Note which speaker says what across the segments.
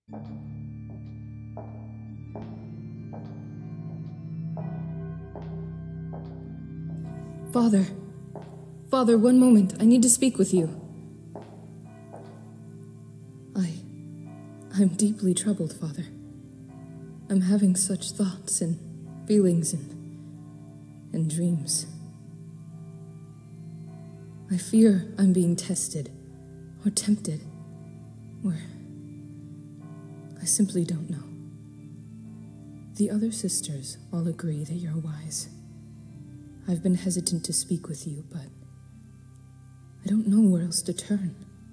Speaker 1: Father. Father, one moment. I need to speak with you. I'm deeply troubled, Father. I'm having such thoughts and feelings and dreams. I fear I'm being tested, or tempted, or I simply don't know. The other sisters all agree that you're wise. I've been hesitant to speak with you, but I don't know where else to turn.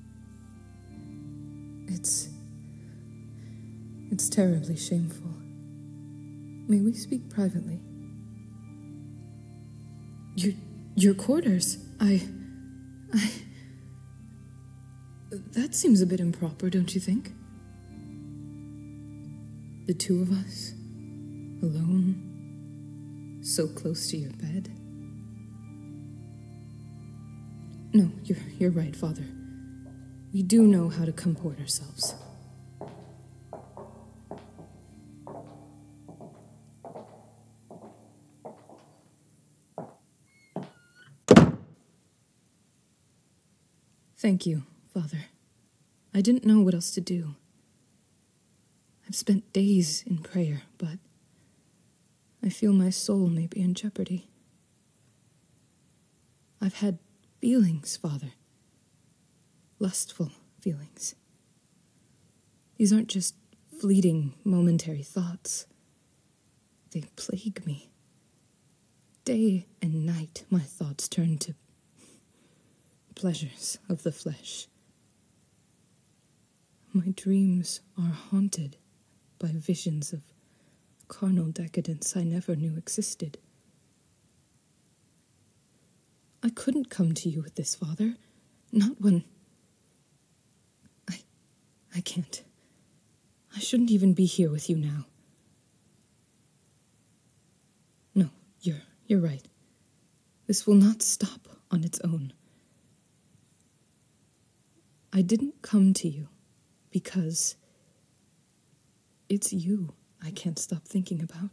Speaker 1: It's terribly shameful. May we speak privately? Your quarters. That seems a bit improper, don't you think? The two of us, alone, so close to your bed. No, you're right, Father. We do know how to comport ourselves. Thank you, Father. I didn't know what else to do. I've spent days in prayer, but I feel my soul may be in jeopardy. I've had feelings, Father. Lustful feelings. These aren't just fleeting, momentary thoughts. They plague me. Day and night, my thoughts turn to pleasures of the flesh. My dreams are haunted by visions of carnal decadence I never knew existed. I couldn't come to you with this, Father. Not when... I can't. I shouldn't even be here with you now. No, you're right. This will not stop on its own. I didn't come to you because it's you I can't stop thinking about.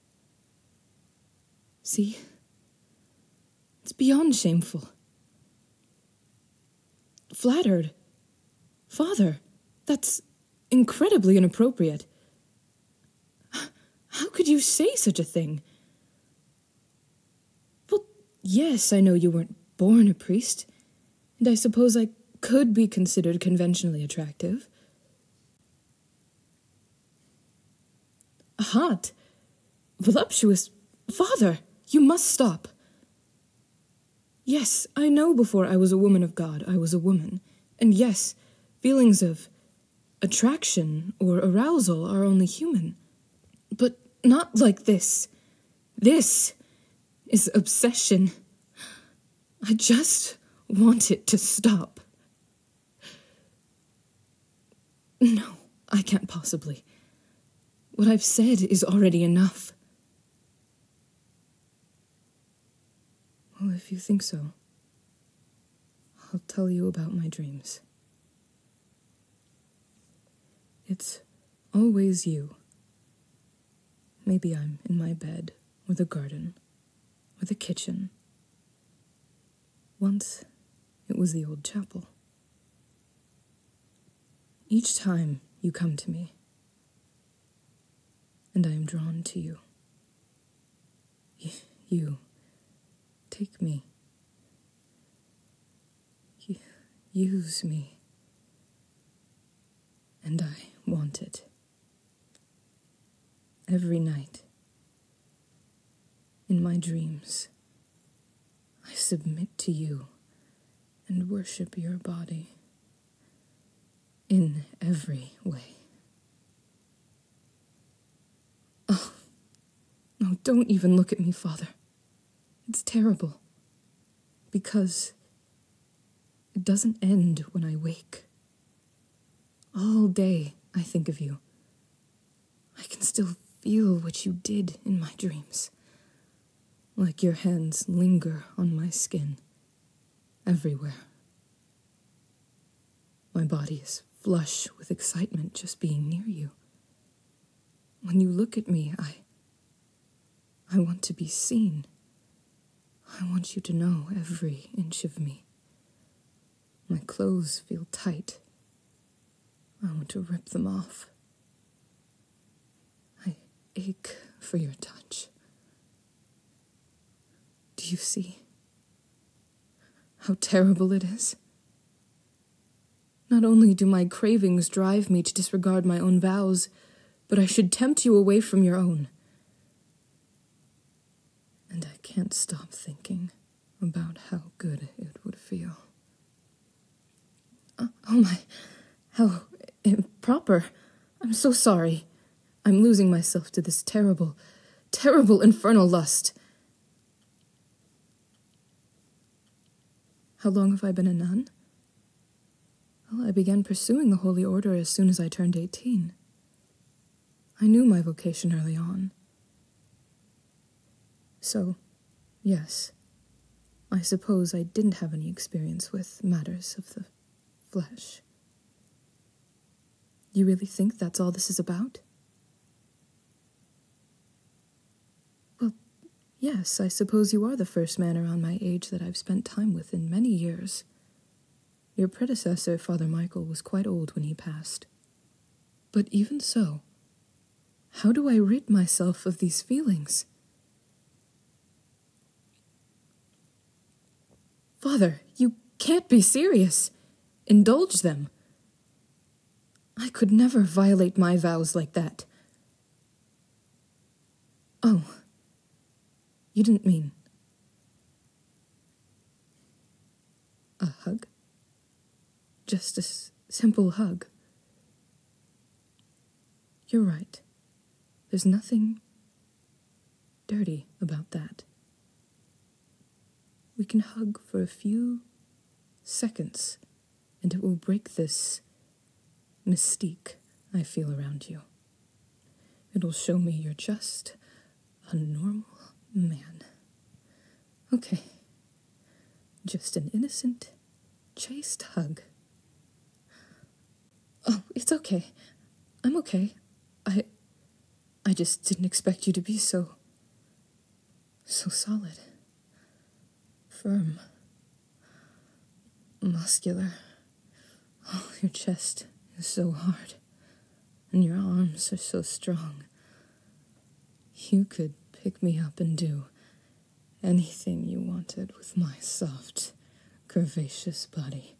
Speaker 1: See? It's beyond shameful. Flattered. Father, that's incredibly inappropriate. How could you say such a thing? Well, yes, I know you weren't born a priest, and I suppose I could be considered conventionally attractive. Hot, voluptuous. Father, you must stop. Yes, I know before I was a woman of God, I was a woman. And yes, feelings of attraction or arousal are only human. But not like this. This is obsession. I just want it to stop. No, I can't possibly. What I've said is already enough. Well, if you think so, I'll tell you about my dreams. It's always you. Maybe I'm in my bed, or the garden, or the kitchen. Once, it was the old chapel. Each time you come to me, and I am drawn to you. You take me. Use me. And I want it. Every night, in my dreams, I submit to you and worship your body in every way. Oh, no, don't even look at me, Father. It's terrible. Because it doesn't end when I wake. All day I think of you. I can still feel what you did in my dreams. Like your hands linger on my skin, everywhere. My body is flush with excitement just being near you. When you look at me, I want to be seen. I want you to know every inch of me. My clothes feel tight. I want to rip them off. I ache for your touch. Do you see how terrible it is? Not only do my cravings drive me to disregard my own vows, but I should tempt you away from your own. And I can't stop thinking about how good it would feel. Oh my, how improper. I'm so sorry. I'm losing myself to this terrible, terrible infernal lust. How long have I been a nun? Well, I began pursuing the Holy Order as soon as I turned 18. I knew my vocation early on. So, yes, I suppose I didn't have any experience with matters of the flesh. You really think that's all this is about? Well, yes, I suppose you are the first man around my age that I've spent time with in many years. Your predecessor, Father Michael, was quite old when he passed. But even so, how do I rid myself of these feelings? Father, you can't be serious. Indulge them. I could never violate my vows like that. Oh, you didn't mean a hug? Just a simple hug. You're right. There's nothing dirty about that. We can hug for a few seconds, and it will break this mystique I feel around you. It'll show me you're just a normal man. Okay. Just an innocent, chaste hug. Oh, it's okay. I'm okay. I just didn't expect you to be so solid. Firm. Muscular. Oh, your chest is so hard. And your arms are so strong. You could pick me up and do anything you wanted with my soft, curvaceous body.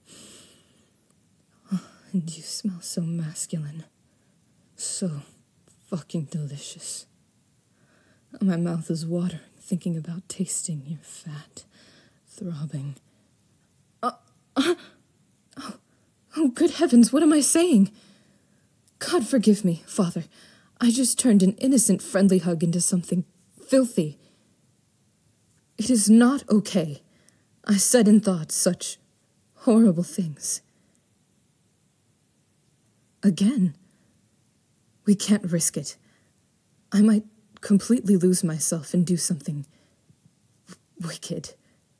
Speaker 1: Oh, and you smell so masculine. So fucking delicious. My mouth is watering thinking about tasting your fat, throbbing. Oh, good heavens, what am I saying? God forgive me, Father. I just turned an innocent, friendly hug into something filthy. It is not okay. I said and thought such horrible things. Again, we can't risk it. I might completely lose myself and do something wicked.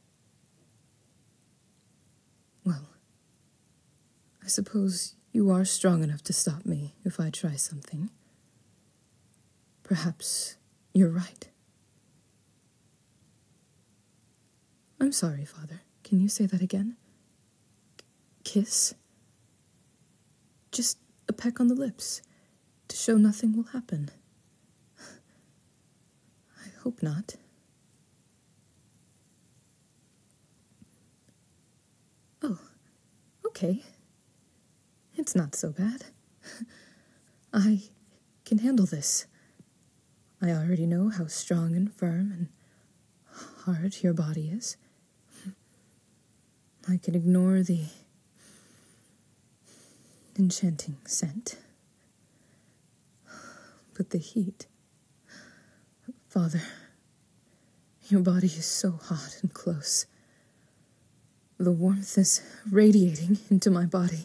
Speaker 1: Well, I suppose you are strong enough to stop me if I try something. Perhaps you're right. I'm sorry, Father. Can you say that again? Kiss? Just a peck on the lips, to show nothing will happen. I hope not. Oh, okay. It's not so bad. I can handle this. I already know how strong and firm and hard your body is. I can ignore the enchanting scent. But the heat... Father, your body is so hot and close. The warmth is radiating into my body.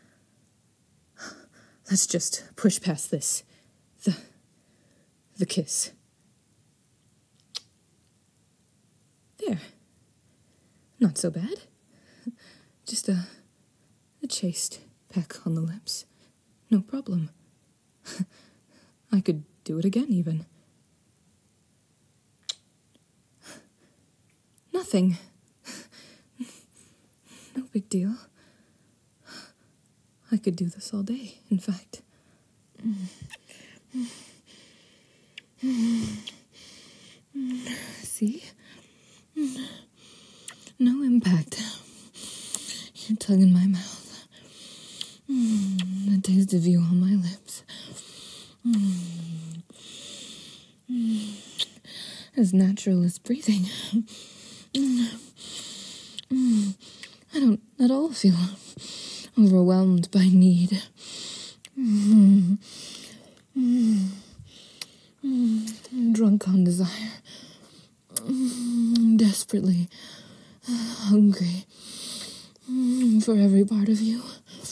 Speaker 1: Let's just push past this. The kiss. There. Not so bad. Just a chaste peck on the lips. No problem. I could do it again, even. Nothing. No big deal. I could do this all day, in fact. See? No impact. Your tongue in my mouth. The taste of you on my lips. As natural as breathing. I don't at all feel overwhelmed by need. Drunk on desire. Desperately hungry for every part of you.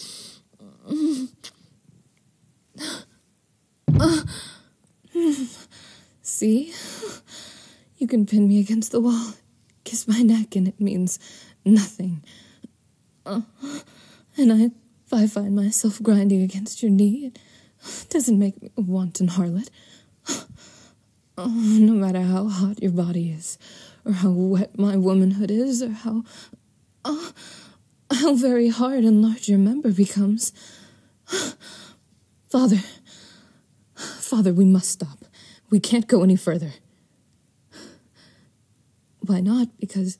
Speaker 1: See? You can pin me against the wall, kiss my neck, and it means nothing. And if I find myself grinding against your knee, it doesn't make me a wanton harlot. No matter how hot your body is, or how wet my womanhood is, or how very hard and large your member becomes. Father, we must stop. We can't go any further. Why not? Because,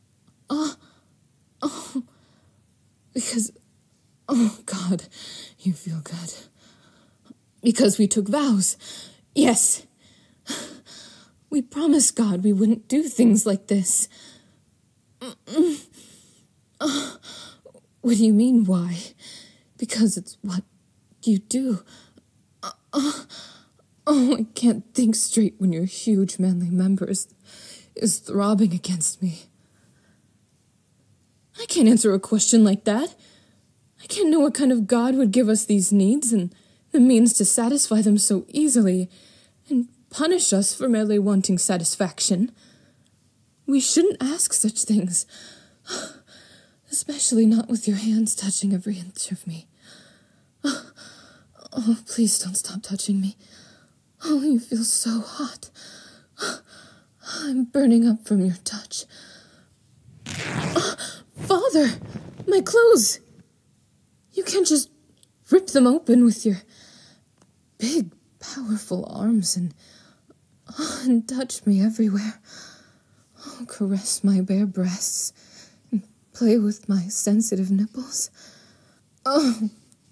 Speaker 1: oh God, you feel good. Because we took vows. Yes. We promised God we wouldn't do things like this. What do you mean, why? Because it's what you do. I can't think straight when your huge manly member is throbbing against me. I can't answer a question like that. I can't know what kind of God would give us these needs and the means to satisfy them so easily, and punish us for merely wanting satisfaction. We shouldn't ask such things, especially not with your hands touching every inch of me. Oh, please don't stop touching me. Oh, you feel so hot. I'm burning up from your touch. Father, my clothes! You can't just rip them open with your big, powerful arms and touch me everywhere. Oh, caress my bare breasts and play with my sensitive nipples. Oh,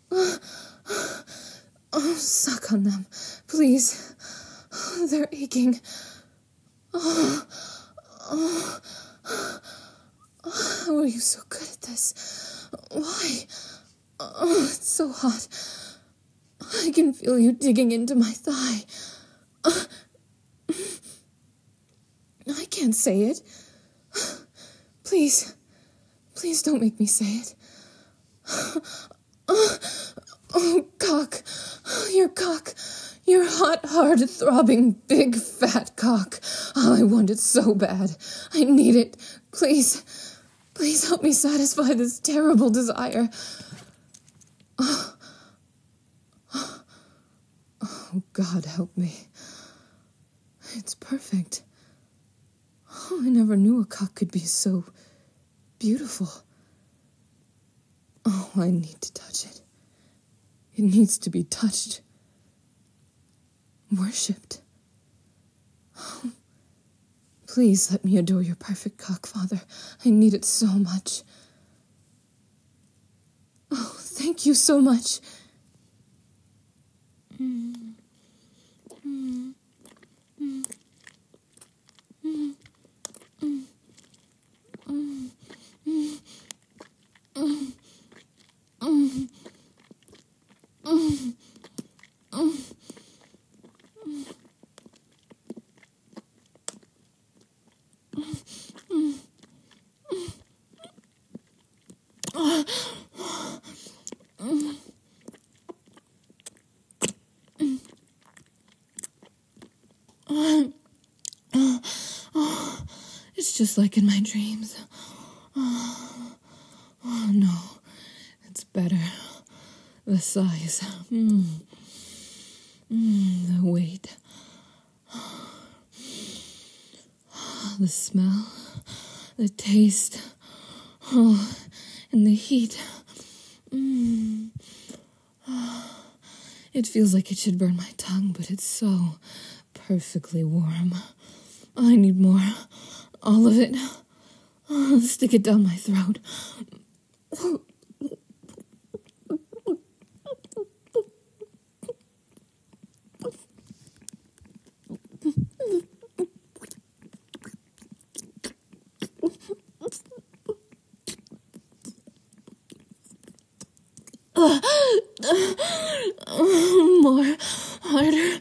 Speaker 1: suck on them, please. They're aching. How are you so good at this? Why? Oh, it's so hot. I can feel you digging into my thigh. I can't say it. Please don't make me say it. Oh, cock. Your hot, hard, throbbing, big, fat cock. Oh, I want it so bad. I need it. Please help me satisfy this terrible desire. Oh, God, help me. It's perfect. Oh, I never knew a cock could be so beautiful. Oh, I need to touch it. It needs to be touched. Worshipped. Oh, please let me adore your perfect cock, Father. I need it so much. Oh, thank you so much. It's just like in my dreams. Oh, no, it's better. size. The weight. The smell. The taste. Oh, and the heat. It feels like it should burn my tongue, but it's so perfectly warm. I need more. All of it. Stick it down my throat. More. Harder.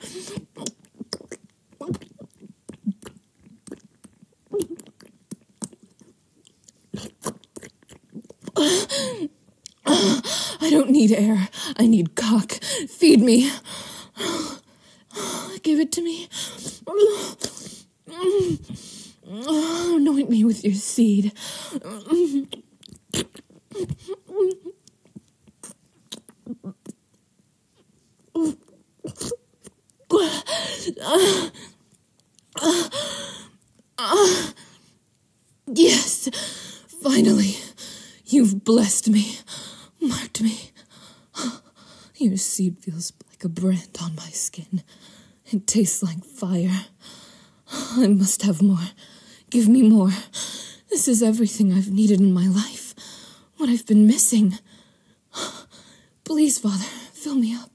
Speaker 1: I don't need air. I need cock. Feed me. Give it to me. Anoint me with your seed. Yes, finally, you've blessed me, marked me. Your seed feels like a brand on my skin. It tastes like fire. I must have more. Give me more. This is everything I've needed in my life. What I've been missing. Please, Father, fill me up.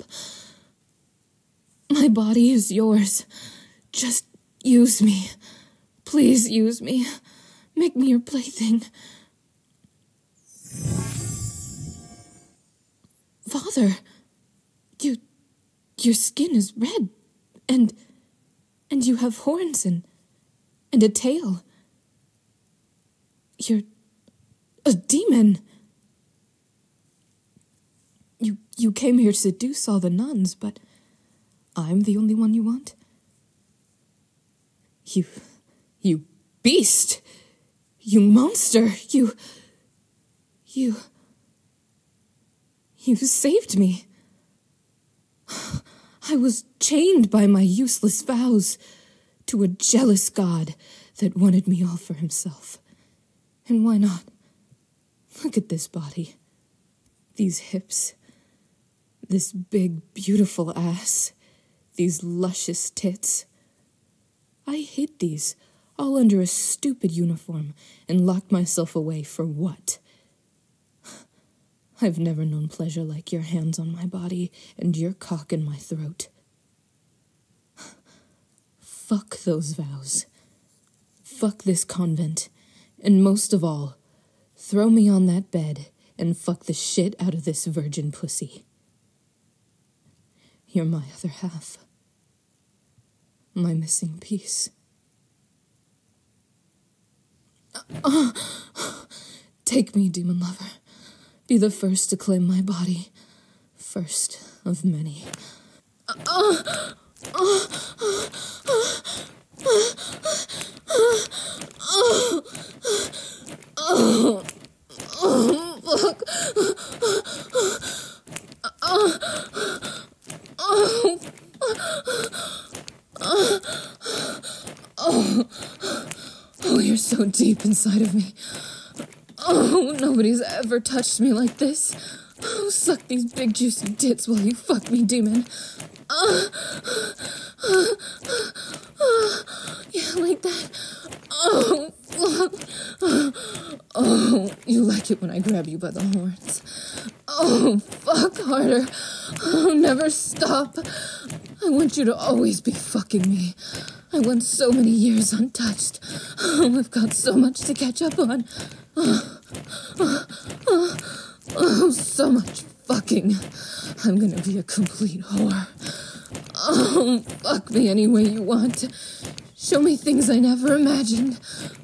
Speaker 1: My body is yours. Just use me. Please use me. Make me your plaything. Father, your skin is red, and you have horns and a tail. You're a demon. You came here to seduce all the nuns, but I'm the only one you want? You beast! You monster! You saved me. I was chained by my useless vows to a jealous god that wanted me all for himself. And why not? Look at this body. These hips. This big, beautiful ass. These luscious tits. I hid these, all under a stupid uniform, and locked myself away for what? I've never known pleasure like your hands on my body and your cock in my throat. Fuck those vows. Fuck this convent. And most of all, throw me on that bed and fuck the shit out of this virgin pussy. You're my other half. My missing piece. Take me, demon lover. Be the first to claim my body. First of many. Fuck. Oh, you're so deep inside of me. Oh, nobody's ever touched me like this. Oh, suck these big juicy tits while you fuck me, demon. Yeah, like that. Oh, fuck. Oh, you like it when I grab you by the horns. Oh, fuck harder. Oh, never stop. I want you to always be fucking me. I went so many years untouched. Oh, I've got so much to catch up on. Oh, so much fucking. I'm gonna be a complete whore. Oh, fuck me any way you want. Show me things I never imagined.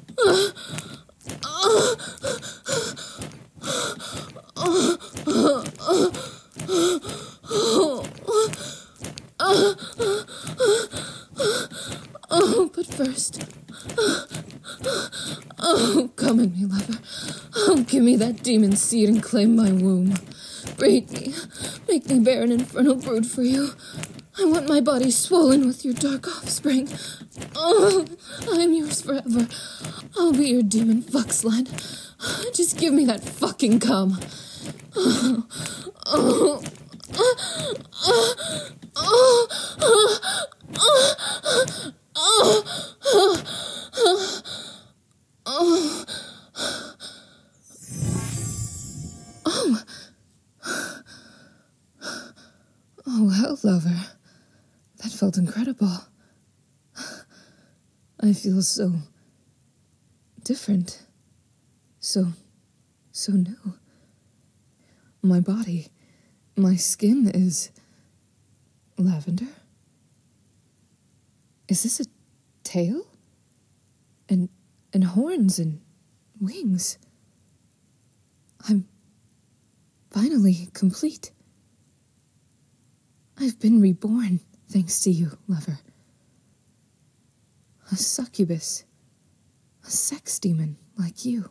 Speaker 1: Oh, but first. Oh, come in me, lover. Oh, give me that demon seed and claim my womb. Breed me. Make me I bear an infernal brood for you. I want my body swollen with your dark offspring. Oh, I am yours forever. I'll be your demon fuck slut. Just give me that fucking cum. Oh, oh, oh, oh, oh, oh, oh, oh. Oh, well, lover. That felt incredible. I feel so different. So new. My body, my skin is lavender. Is this a tail? And horns and wings. I'm finally complete. I've been reborn, thanks to you, lover. A succubus. A sex demon like you.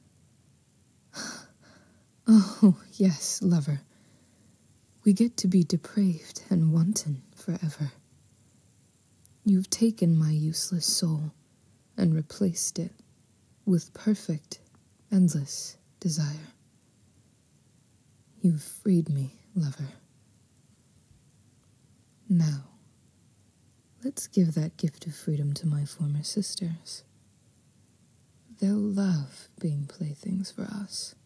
Speaker 1: Oh, yes, lover. We get to be depraved and wanton forever. You've taken my useless soul and replaced it with perfect, endless desire. You've freed me, lover. Now, let's give that gift of freedom to my former sisters. They'll love being playthings for us.